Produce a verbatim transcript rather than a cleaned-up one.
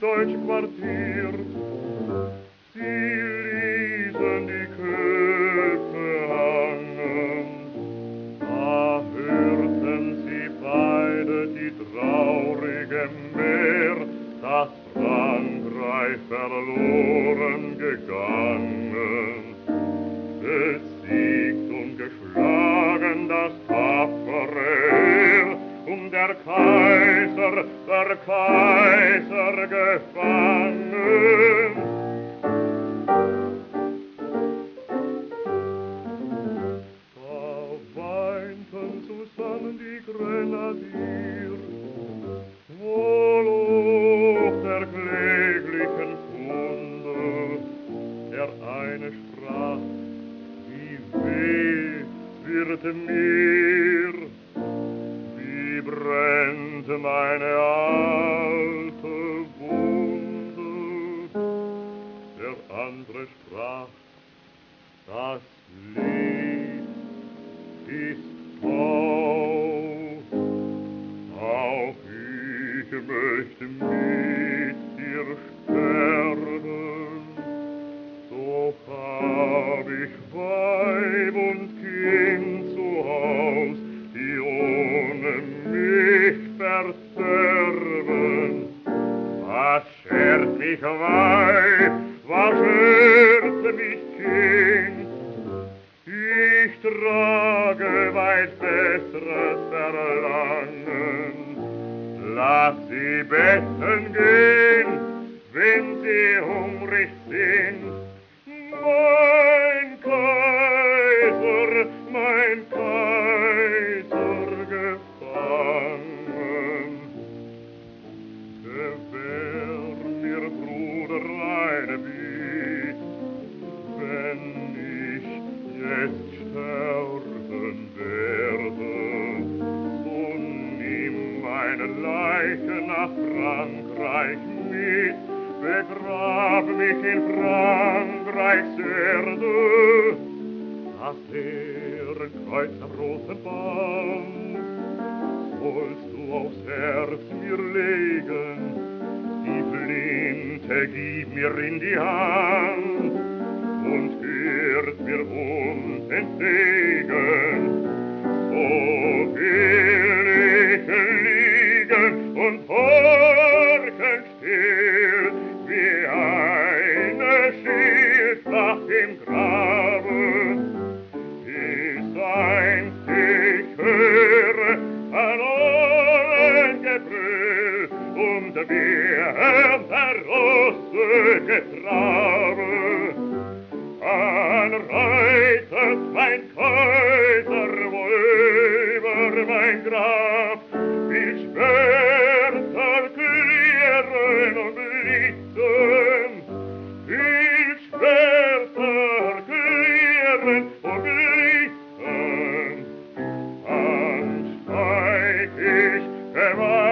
deutsche Quartier. Sie ließen die Köpfe hangen, da hörten sie beide die traurige Mär, dass Frankreich verloren gegangen. Besiegt und geschlagen das tapfere Heer, und der Kaiser, der Kaiser gefangen. Da weinten zusammen die Grenadier, wohl auch der kläglichen Kunde. Der eine sprach, wie weh wird mir, wie brennt meine alte Wunde. Der andere sprach, das Lied ist Tau, auch ich möchte mit dir sterben. Doch hab ich Weib und Kind zu Haus, die ohne mich verderben. Was schert mich Weib, was schert mich Kind? Ich trage weit besseres Verlangen. Lass sie betten gehen, wenn sie hungrig sind. Mein Kaiser, mein Kaiser gefangen. Gewähr mir, Bruder, eine Bitt, wenn ich jetzt sterben werde, so nimm meine Leiche nach Frankreich mit, begrab mich in Frankreichs Erde. Das Ehrenkreuz am roten Band sollst du aufs Herz mir legen, die Flinte gib mir in die Hand und hört mir unentwegen. So will ich liegen und horchen still, wie eine Schildwacht im Grabe, bis einst ich höre Kanonengebrüll und wir der Rosse Getrabe. Anreitet mein Kaiser wohl über mein Grab, wie Schwerter klirren und blitzen, wie Schwerter klirren und blitzen. Dann steig ich gewalt